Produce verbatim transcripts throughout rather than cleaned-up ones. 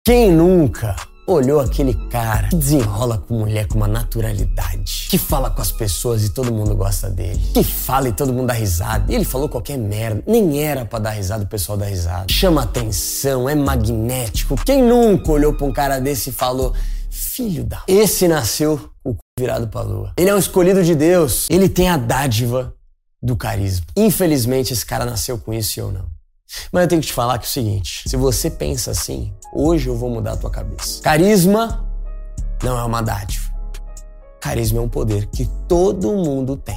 Quem nunca olhou aquele cara que desenrola com mulher com uma naturalidade, que fala com as pessoas e todo mundo gosta dele, que fala e todo mundo dá risada, e ele falou qualquer merda, nem era pra dar risada, o pessoal dá risada, chama atenção, é magnético. Quem nunca olhou pra um cara desse e falou, filho da... Esse nasceu com o cu virado pra lua. Ele é um escolhido de Deus, ele tem a dádiva do carisma. Infelizmente esse cara nasceu com isso e eu não. Mas eu tenho que te falar que é o seguinte, se você pensa assim, hoje eu vou mudar a tua cabeça. Carisma não é uma dádiva. Carisma é um poder que todo mundo tem.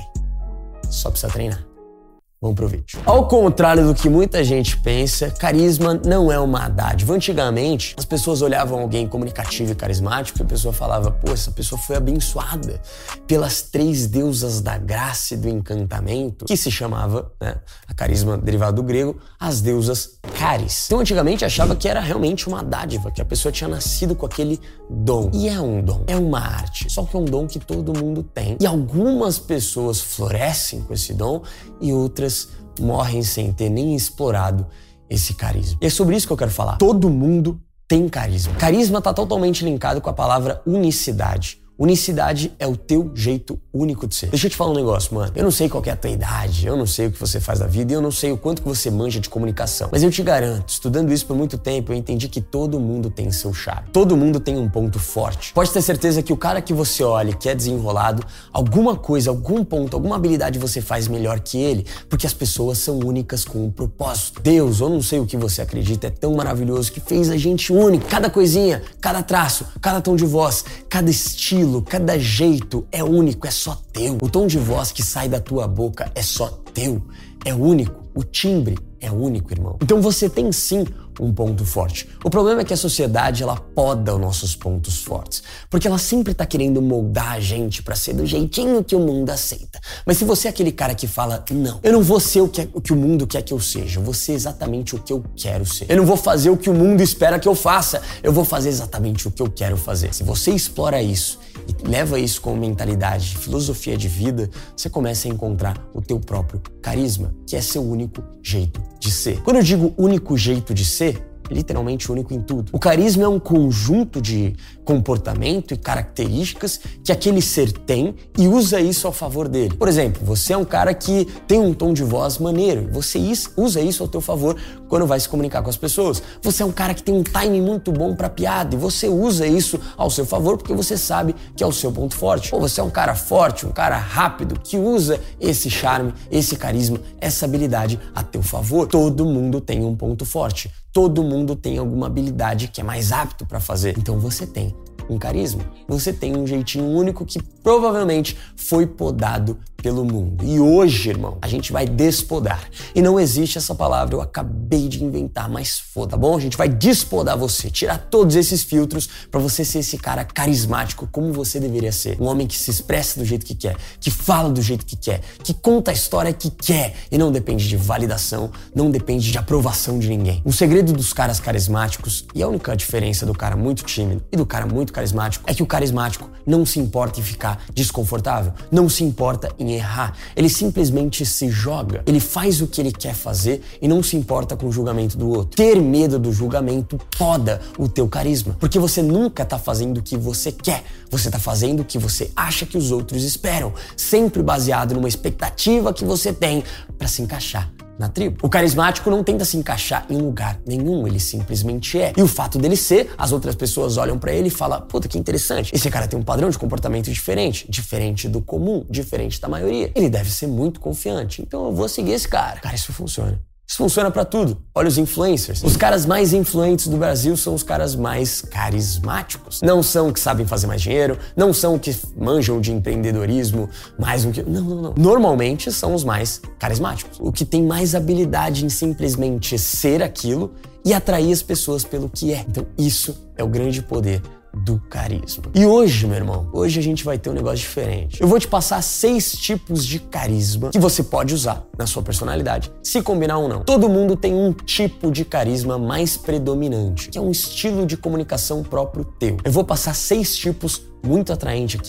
Só precisa treinar. Vamos pro vídeo. Ao contrário do que muita gente pensa, carisma não é uma dádiva. Antigamente, as pessoas olhavam alguém comunicativo e carismático e a pessoa falava, pô, essa pessoa foi abençoada pelas três deusas da graça e do encantamento, que se chamava, né, a carisma derivado do grego, as deusas caris. Então, antigamente, achava que era realmente uma dádiva, que a pessoa tinha nascido com aquele dom. E é um dom, é uma arte. Só que é um dom que todo mundo tem. E algumas pessoas florescem com esse dom e outras morrem sem ter nem explorado esse carisma. E é sobre isso que eu quero falar. Todo mundo tem carisma. Carisma está totalmente linkado com a palavra unicidade. Unicidade é o teu jeito único de ser. Deixa eu te falar um negócio, mano. Eu não sei qual que é a tua idade, eu não sei o que você faz da vida e eu não sei o quanto que você manja de comunicação. Mas eu te garanto, estudando isso por muito tempo, eu entendi que todo mundo tem seu charme. Todo mundo tem um ponto forte. Pode ter certeza que o cara que você olha e que é desenrolado, alguma coisa, algum ponto, alguma habilidade você faz melhor que ele, porque as pessoas são únicas com um propósito. Deus, eu não sei o que você acredita, é tão maravilhoso que fez a gente única. Cada coisinha, cada traço, cada tom de voz, cada estilo, cada jeito é único, é só teu. O tom de voz que sai da tua boca é só teu, é único. O timbre é único, irmão. Então você tem sim um ponto forte. O problema é que a sociedade, ela poda os nossos pontos fortes, porque ela sempre tá querendo moldar a gente pra ser do jeitinho que o mundo aceita. Mas se você é aquele cara que fala, não, eu não vou ser o que, é, o que o mundo quer que eu seja, eu vou ser exatamente o que eu quero ser. Eu não vou fazer o que o mundo espera que eu faça, eu vou fazer exatamente o que eu quero fazer. Se você explora isso e leva isso como mentalidade, de filosofia de vida, você começa a encontrar o teu próprio carisma, que é seu único jeito de ser. Quando eu digo único jeito de ser, é literalmente único em tudo. O carisma é um conjunto de comportamento e características que aquele ser tem e usa isso ao favor dele. Por exemplo, você é um cara que tem um tom de voz maneiro, você usa isso ao teu favor quando vai se comunicar com as pessoas. Você é um cara que tem um timing muito bom pra piada e você usa isso ao seu favor porque você sabe que é o seu ponto forte. Ou você é um cara forte, um cara rápido que usa esse charme, esse carisma, essa habilidade a teu favor. Todo mundo tem um ponto forte. Todo mundo tem alguma habilidade que é mais apto para fazer. Então você tem um carisma, você tem um jeitinho único que provavelmente foi podado pelo mundo. E hoje, irmão, a gente vai despodar. E não existe essa palavra, eu acabei de inventar, mas foda, tá bom? A gente vai despodar você, tirar todos esses filtros para você ser esse cara carismático como você deveria ser. Um homem que se expressa do jeito que quer, que fala do jeito que quer, que conta a história que quer e não depende de validação, não depende de aprovação de ninguém. O segredo dos caras carismáticos, e a única diferença do cara muito tímido e do cara muito carismático, é que o carismático não se importa em ficar desconfortável, não se importa em errar, ele simplesmente se joga, ele faz o que ele quer fazer e não se importa com o julgamento do outro. Ter medo do julgamento poda o teu carisma, porque você nunca tá fazendo o que você quer, você tá fazendo o que você acha que os outros esperam, sempre baseado numa expectativa que você tem para se encaixar na tribo. O carismático não tenta se encaixar em lugar nenhum, ele simplesmente é. E o fato dele ser, as outras pessoas olham pra ele e falam, puta, que interessante, esse cara tem um padrão de comportamento diferente, diferente do comum, diferente da maioria. Ele deve ser muito confiante, então eu vou seguir esse cara. Cara, isso funciona. Isso funciona pra tudo. Olha os influencers. Os caras mais influentes do Brasil são os caras mais carismáticos. Não são que sabem fazer mais dinheiro, não são que manjam de empreendedorismo mais do que... Não, não, não. Normalmente são os mais carismáticos. O que tem mais habilidade em simplesmente ser aquilo e atrair as pessoas pelo que é. Então isso é o grande poder do carisma. E hoje, meu irmão, hoje a gente vai ter um negócio diferente. Eu vou te passar seis tipos de carisma que você pode usar na sua personalidade, se combinar ou não. Todo mundo tem um tipo de carisma mais predominante, que é um estilo de comunicação próprio teu. Eu vou passar seis tipos muito atraentes aqui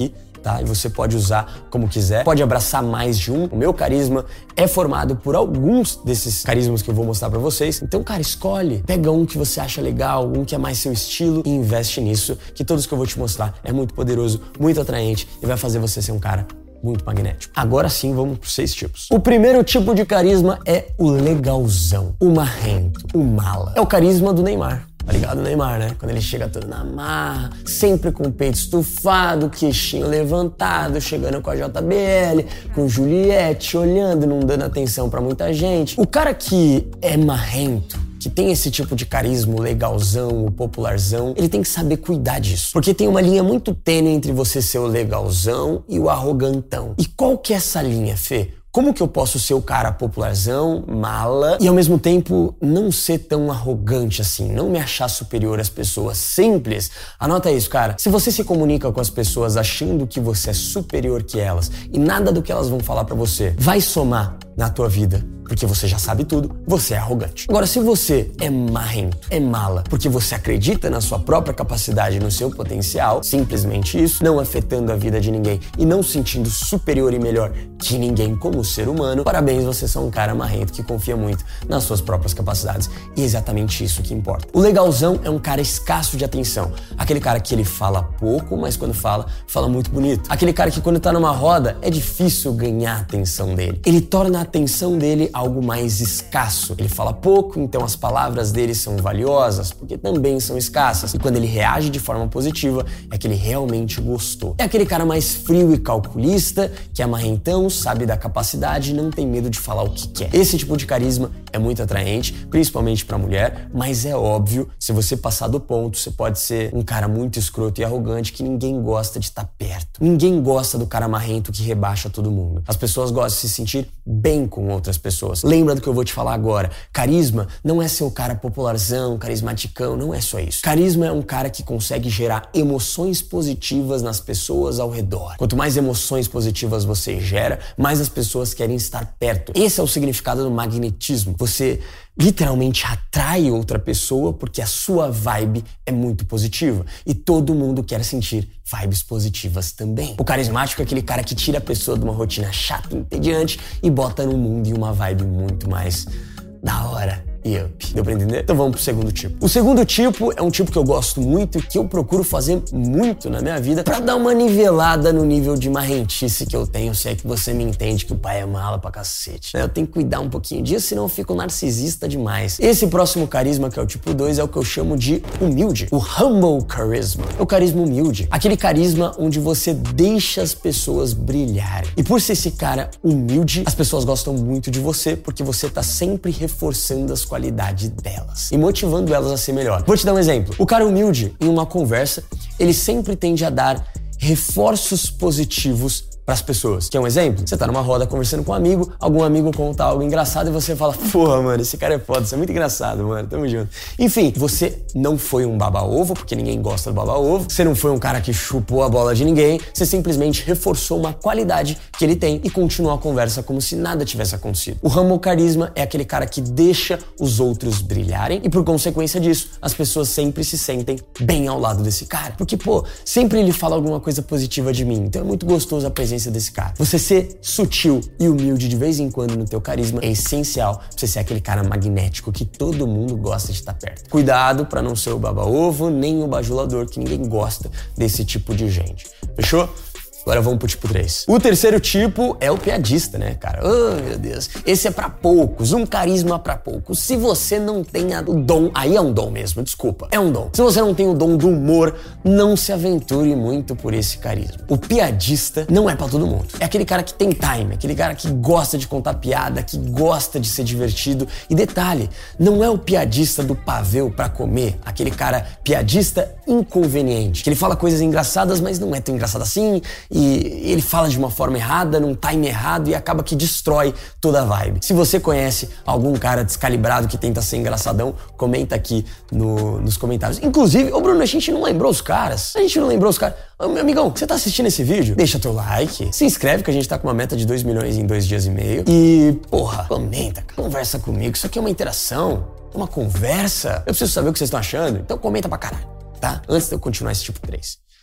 tá? E você pode usar como quiser, pode abraçar mais de um. O meu carisma é formado por alguns desses carismas que eu vou mostrar pra vocês. Então, cara, escolhe. Pega um que você acha legal, um que é mais seu estilo e investe nisso, que todos que eu vou te mostrar é muito poderoso, muito atraente e vai fazer você ser um cara muito magnético. Agora sim, vamos pros seis tipos. O primeiro tipo de carisma é o legalzão, o marrento, o mala. É o carisma do Neymar. Tá ligado o Neymar, né? Quando ele chega todo na marra, sempre com o peito estufado, queixinho levantado, chegando com a J B L, com Juliette, olhando, não dando atenção pra muita gente. O cara que é marrento, que tem esse tipo de carisma, o legalzão, o popularzão, ele tem que saber cuidar disso. Porque tem uma linha muito tênue entre você ser o legalzão e o arrogantão. E qual que é essa linha, Fê? Como que eu posso ser o cara popularzão, mala, e ao mesmo tempo não ser tão arrogante assim, não me achar superior às pessoas simples? Anota isso, cara. Se você se comunica com as pessoas achando que você é superior que elas e nada do que elas vão falar pra você vai somar na tua vida, porque você já sabe tudo, você é arrogante. Agora, se você é marrento, é mala, porque você acredita na sua própria capacidade, no seu potencial, simplesmente isso, não afetando a vida de ninguém e não sentindo superior e melhor que ninguém como ser humano, parabéns, você é um cara marrento que confia muito nas suas próprias capacidades. E é exatamente isso que importa. O legalzão é um cara escasso de atenção. Aquele cara que ele fala pouco, mas quando fala, fala muito bonito. Aquele cara que quando tá numa roda, é difícil ganhar a atenção dele. Ele torna a atenção dele algo mais escasso. Ele fala pouco, então as palavras dele são valiosas, porque também são escassas. E quando ele reage de forma positiva, é que ele realmente gostou. É aquele cara mais frio e calculista, que é marrentão, sabe da capacidade e não tem medo de falar o que quer. Esse tipo de carisma é muito atraente, principalmente pra mulher, mas é óbvio, se você passar do ponto, você pode ser um cara muito escroto e arrogante que ninguém gosta de estar perto. Ninguém gosta do cara marrento que rebaixa todo mundo. As pessoas gostam de se sentir bem com outras pessoas. Lembra do que eu vou te falar agora. Carisma não é ser o cara popularzão, carismaticão, não é só isso. Carisma é um cara que consegue gerar emoções positivas nas pessoas ao redor. Quanto mais emoções positivas você gera, mais as pessoas querem estar perto. Esse é o significado do magnetismo. Você literalmente atrai outra pessoa porque a sua vibe é muito positiva e todo mundo quer sentir vibes positivas também. O carismático é aquele cara que tira a pessoa de uma rotina chata e entediante e bota no mundo em uma vibe muito mais da hora e up. Deu pra entender? Então vamos pro segundo tipo. O segundo tipo é um tipo que eu gosto muito e que eu procuro fazer muito na minha vida pra dar uma nivelada no nível de marrentice que eu tenho, se é que você me entende que o pai é mala pra cacete. Eu tenho que cuidar um pouquinho disso, senão eu fico narcisista demais. Esse próximo carisma, que é o tipo dois, é o que eu chamo de humilde. O humble charisma. É o carisma humilde. Aquele carisma onde você deixa as pessoas brilharem. E por ser esse cara humilde, as pessoas gostam muito de você porque você tá sempre reforçando as qualidade delas e motivando elas a ser melhor. Vou te dar um exemplo. O cara humilde, em uma conversa, ele sempre tende a dar reforços positivos para as pessoas. Quer um exemplo? Você tá numa roda conversando com um amigo, algum amigo conta algo engraçado e você fala, porra, mano, esse cara é foda, você é muito engraçado, mano, tamo junto. Enfim, você não foi um baba-ovo, porque ninguém gosta do baba-ovo, você não foi um cara que chupou a bola de ninguém, você simplesmente reforçou uma qualidade que ele tem e continuou a conversa como se nada tivesse acontecido. O humble carisma é aquele cara que deixa os outros brilharem e por consequência disso, as pessoas sempre se sentem bem ao lado desse cara. Porque, pô, sempre ele fala alguma coisa positiva de mim, então é muito gostoso a presença desse cara. Você ser sutil e humilde de vez em quando no teu carisma é essencial pra você ser aquele cara magnético que todo mundo gosta de estar perto. Cuidado pra não ser o baba-ovo nem o bajulador, que ninguém gosta desse tipo de gente. Fechou? Agora vamos pro tipo três. O terceiro tipo é o piadista, né, cara? Oh, meu Deus. Esse é pra poucos, um carisma pra poucos. Se você não tem o dom, aí é um dom mesmo, desculpa, é um dom. Se você não tem o dom do humor, não se aventure muito por esse carisma. O piadista não é pra todo mundo. É aquele cara que tem time, aquele cara que gosta de contar piada, que gosta de ser divertido. E detalhe, não é o piadista do pavê pra comer, aquele cara piadista inconveniente, que ele fala coisas engraçadas, mas não é tão engraçado assim, e ele fala de uma forma errada, num time errado e acaba que destrói toda a vibe. Se você conhece algum cara descalibrado que tenta ser engraçadão, comenta aqui no, nos comentários. Inclusive, ô Bruno, a gente não lembrou os caras. A gente não lembrou os caras. Ô, meu amigão, você tá assistindo esse vídeo? Deixa teu like, se inscreve que a gente tá com uma meta de dois milhões em dois dias e meio. E, porra, comenta, cara, conversa comigo. Isso aqui é uma interação, é uma conversa. Eu preciso saber o que vocês estão achando, então comenta pra caralho, tá? Antes de eu continuar esse tipo três.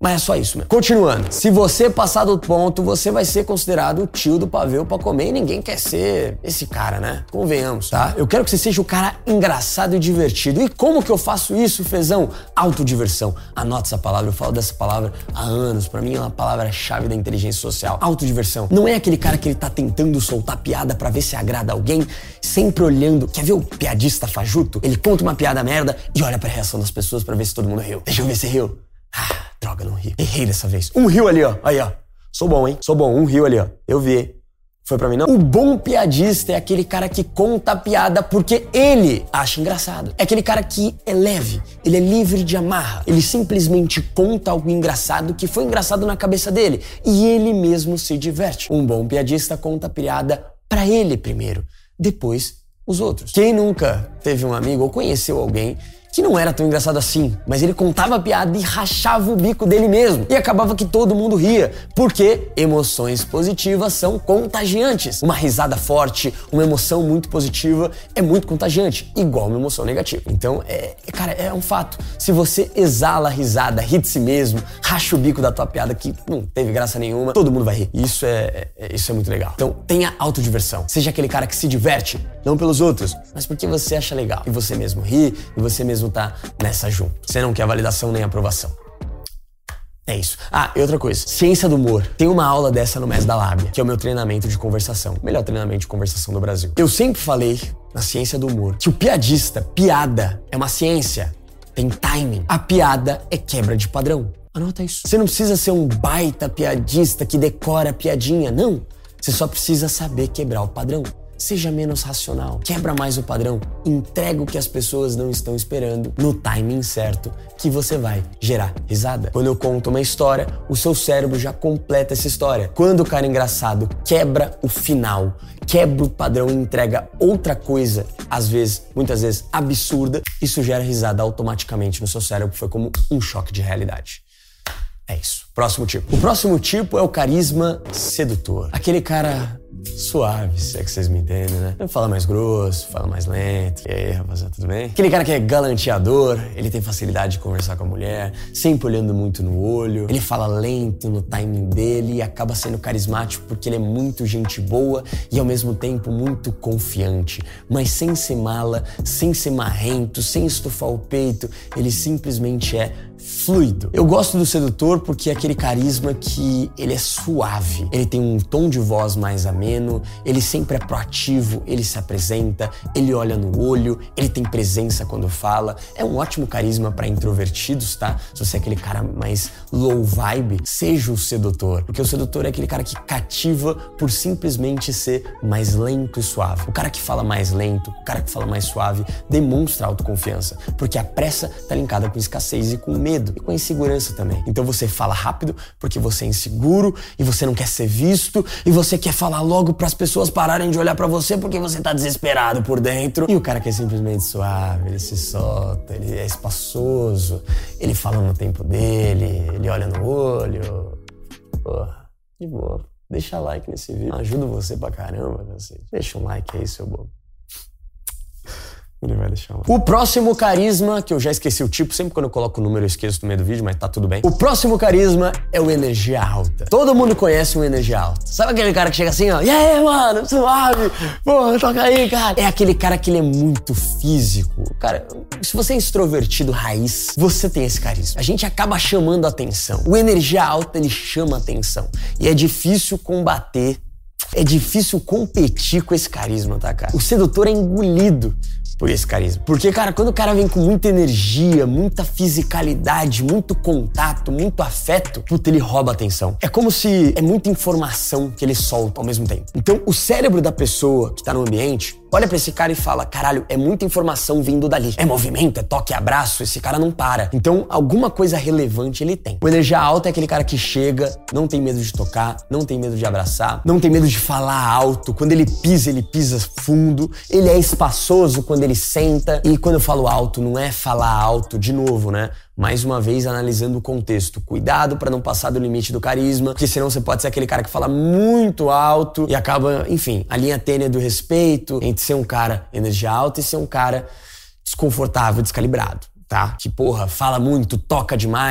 Mas é só isso mesmo. Continuando, se você passar do ponto, você vai ser considerado o tio do pavê pra comer e ninguém quer ser esse cara, né? Convenhamos, tá? Eu quero que você seja o cara engraçado e divertido. E como que eu faço isso, Fezão? Autodiversão. Anota essa palavra, eu falo dessa palavra há anos. Pra mim é uma palavra-chave da inteligência social. Autodiversão. Não é aquele cara que ele tá tentando soltar piada pra ver se agrada alguém, sempre olhando. Quer ver o piadista fajuto? Ele conta uma piada merda e olha pra reação das pessoas pra ver se todo mundo riu. Deixa eu ver se riu. Ah, droga, não ri. Errei dessa vez. Um rio ali, ó. Aí, ó. Sou bom, hein? Sou bom. Um rio ali, ó. Eu vi. Foi pra mim, não? O bom piadista é aquele cara que conta a piada porque ele acha engraçado. É aquele cara que é leve. Ele é livre de amarra. Ele simplesmente conta algo engraçado que foi engraçado na cabeça dele. E ele mesmo se diverte. Um bom piadista conta a piada pra ele primeiro. Depois, os outros. Quem nunca teve um amigo ou conheceu alguém que não era tão engraçado assim, mas ele contava a piada e rachava o bico dele mesmo. E acabava que todo mundo ria, porque emoções positivas são contagiantes. Uma risada forte, uma emoção muito positiva é muito contagiante, igual uma emoção negativa. Então, é, cara, é um fato. Se você exala a risada, ri de si mesmo, racha o bico da tua piada que não teve graça nenhuma, todo mundo vai rir. Isso é, é, isso é muito legal. Então, tenha autodiversão. Seja aquele cara que se diverte, não pelos outros, mas porque você acha legal. E você mesmo ri, e você mesmo tá nessa junto. Você não quer validação nem aprovação. É isso. Ah, e outra coisa. Ciência do humor. Tem uma aula dessa no Mestre da Lábia, que é o meu treinamento de conversação. O melhor treinamento de conversação do Brasil. Eu sempre falei, na ciência do humor, que o piadista, piada, é uma ciência. Tem timing. A piada é quebra de padrão. Anota isso. Você não precisa ser um baita piadista que decora a piadinha, não. Você só precisa saber quebrar o padrão. Seja menos racional, quebra mais o padrão, entrega o que as pessoas não estão esperando no timing certo que você vai gerar risada. Quando eu conto uma história, o seu cérebro já completa essa história. Quando o cara engraçado quebra o final, quebra o padrão e entrega outra coisa, às vezes, muitas vezes absurda, isso gera risada automaticamente no seu cérebro, foi como um choque de realidade. É isso. Próximo tipo. O próximo tipo é o carisma sedutor. Aquele cara suave, se é que vocês me entendem, né? Ele fala mais grosso, fala mais lento. E aí, rapaziada, tudo bem? Aquele cara que é galanteador, ele tem facilidade de conversar com a mulher, sempre olhando muito no olho. Ele fala lento no timing dele e acaba sendo carismático porque ele é muito gente boa e ao mesmo tempo muito confiante. Mas sem ser mala, sem ser marrento, sem estufar o peito, ele simplesmente é fluido. Eu gosto do sedutor porque é aquele carisma que ele é suave. Ele tem um tom de voz mais ameno, ele sempre é proativo, ele se apresenta, ele olha no olho, ele tem presença quando fala. É um ótimo carisma para introvertidos, tá? Se você é aquele cara mais low vibe, seja o sedutor. Porque o sedutor é aquele cara que cativa por simplesmente ser mais lento e suave. O cara que fala mais lento, o cara que fala mais suave, demonstra autoconfiança. Porque a pressa tá linkada com escassez e com medo. E com insegurança também. Então você fala rápido porque você é inseguro e você não quer ser visto e você quer falar logo para as pessoas pararem de olhar para você porque você tá desesperado por dentro. E o cara que é simplesmente suave, ele se solta, ele é espaçoso, ele fala no tempo dele, ele olha no olho. Porra, de boa. Deixa like nesse vídeo. Ajuda você pra caramba, você. Deixa um like aí, seu bobo. Ele vai deixar um... O próximo carisma, que eu já esqueci o tipo, sempre quando eu coloco o número eu esqueço no meio do vídeo, mas tá tudo bem. O próximo carisma é o energia alta. Todo mundo conhece um energia alta. Sabe aquele cara que chega assim, ó, e aí, mano, suave, porra, toca aí, cara. É aquele cara que ele é muito físico. Cara, se você é extrovertido raiz, você tem esse carisma. A gente acaba chamando a atenção. O energia alta, ele chama a atenção. E é difícil combater, é difícil competir com esse carisma, tá, cara? O sedutor é engolido por esse carisma. Porque, cara, quando o cara vem com muita energia, muita fisicalidade, muito contato, muito afeto, puta, ele rouba a atenção. É como se é muita informação que ele solta ao mesmo tempo. Então, o cérebro da pessoa que tá no ambiente olha pra esse cara e fala, caralho, é muita informação vindo dali. É movimento, é toque, abraço, esse cara não para. Então, alguma coisa relevante ele tem. O energia alta é aquele cara que chega, não tem medo de tocar, não tem medo de abraçar, não tem medo de falar alto. Quando ele pisa, ele pisa fundo. Ele é espaçoso quando ele senta. E quando eu falo alto, não é falar alto de novo, né? Mais uma vez, analisando o contexto. Cuidado pra não passar do limite do carisma, porque senão você pode ser aquele cara que fala muito alto e acaba, enfim, a linha tênue do respeito entre ser um cara energia alta e ser um cara desconfortável, descalibrado, tá? Que, porra, fala muito, toca demais.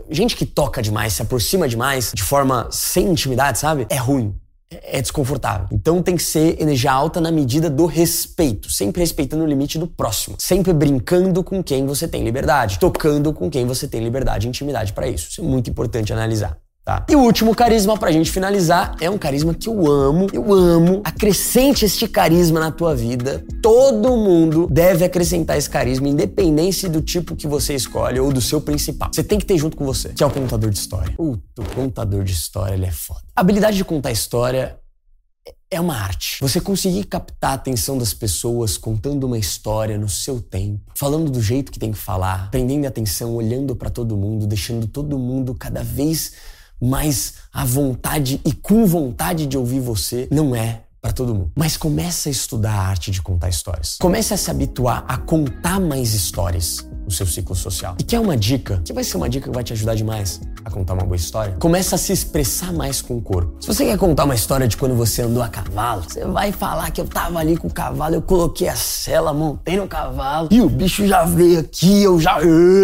gente que toca demais, se aproxima demais, de forma sem intimidade, sabe? É ruim. É desconfortável. Então tem que ser energia alta na medida do respeito, sempre respeitando o limite do próximo, sempre brincando com quem você tem liberdade, tocando com quem você tem liberdade e intimidade para isso. Isso é muito importante analisar. Tá. E o último carisma pra gente finalizar é um carisma que eu amo, eu amo. Acrescente este carisma na tua vida. Todo mundo deve acrescentar esse carisma, independente do tipo que você escolhe ou do seu principal. Você tem que ter junto com você, que é o contador de história. Puta, o contador de história, ele é foda. A habilidade de contar história é uma arte. Você conseguir captar a atenção das pessoas contando uma história no seu tempo, falando do jeito que tem que falar, prendendo a atenção, olhando pra todo mundo, deixando todo mundo cada vez mais à vontade e com vontade de ouvir você, não é para todo mundo. Mas começa a estudar a arte de contar histórias. Comece a se habituar a contar mais histórias no seu ciclo social. E quer uma dica? Que vai ser uma dica que vai te ajudar demais a contar uma boa história? Começa a se expressar mais com o corpo. Se você quer contar uma história de quando você andou a cavalo, você vai falar que eu tava ali com o cavalo, eu coloquei a sela, montei no cavalo e o bicho já veio aqui, eu já...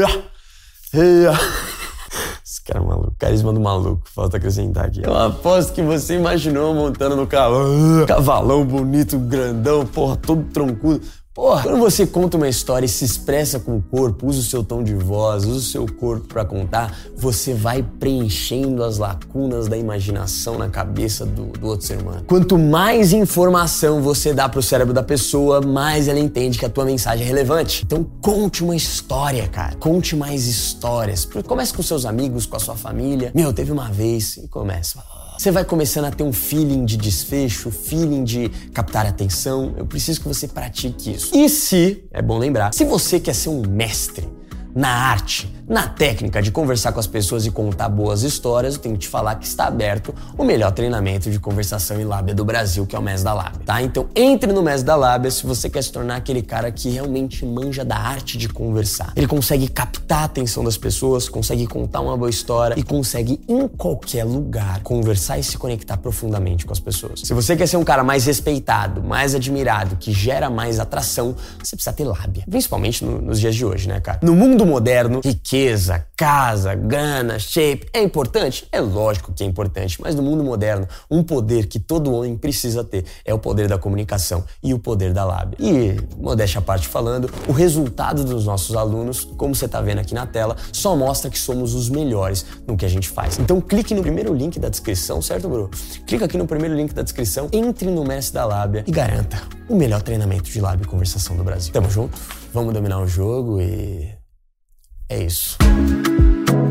Esse cara é maluco. Carisma do maluco. Falta acrescentar aqui. Eu aposto que você imaginou montando no cavalo. Cavalão bonito, grandão, porra, todo troncudo. Porra, quando você conta uma história e se expressa com o corpo, usa o seu tom de voz, usa o seu corpo pra contar, você vai preenchendo as lacunas da imaginação na cabeça do, do outro ser humano. Quanto mais informação você dá pro cérebro da pessoa, mais ela entende que a tua mensagem é relevante. Então conte uma história, cara. Conte mais histórias. Comece com seus amigos, com a sua família. Meu, teve uma vez e começa. Você vai começando a ter um feeling de desfecho, feeling de captar atenção. Eu preciso que você pratique isso. E se, é bom lembrar, se você quer ser um mestre na arte, na técnica de conversar com as pessoas e contar boas histórias, eu tenho que te falar que está aberto o melhor treinamento de conversação e lábia do Brasil, que é o Mestre da Lábia, tá? Então entre no Mestre da Lábia se você quer se tornar aquele cara que realmente manja da arte de conversar. Ele consegue captar a atenção das pessoas, consegue contar uma boa história e consegue em qualquer lugar conversar e se conectar profundamente com as pessoas. Se você quer ser um cara mais respeitado, mais admirado, que gera mais atração, você precisa ter lábia. Principalmente no, nos dias de hoje, né, cara? No mundo moderno, riqueza, casa, grana, shape, é importante? É lógico que é importante, mas no mundo moderno, um poder que todo homem precisa ter é o poder da comunicação e o poder da lábia. E, modéstia à parte falando, o resultado dos nossos alunos, como você tá vendo aqui na tela, só mostra que somos os melhores no que a gente faz. Então clique no primeiro link da descrição, certo, bro? Clica aqui no primeiro link da descrição, entre no Mestre da Lábia e garanta o melhor treinamento de lábia e conversação do Brasil. Tamo junto? Vamos dominar o jogo e... é isso.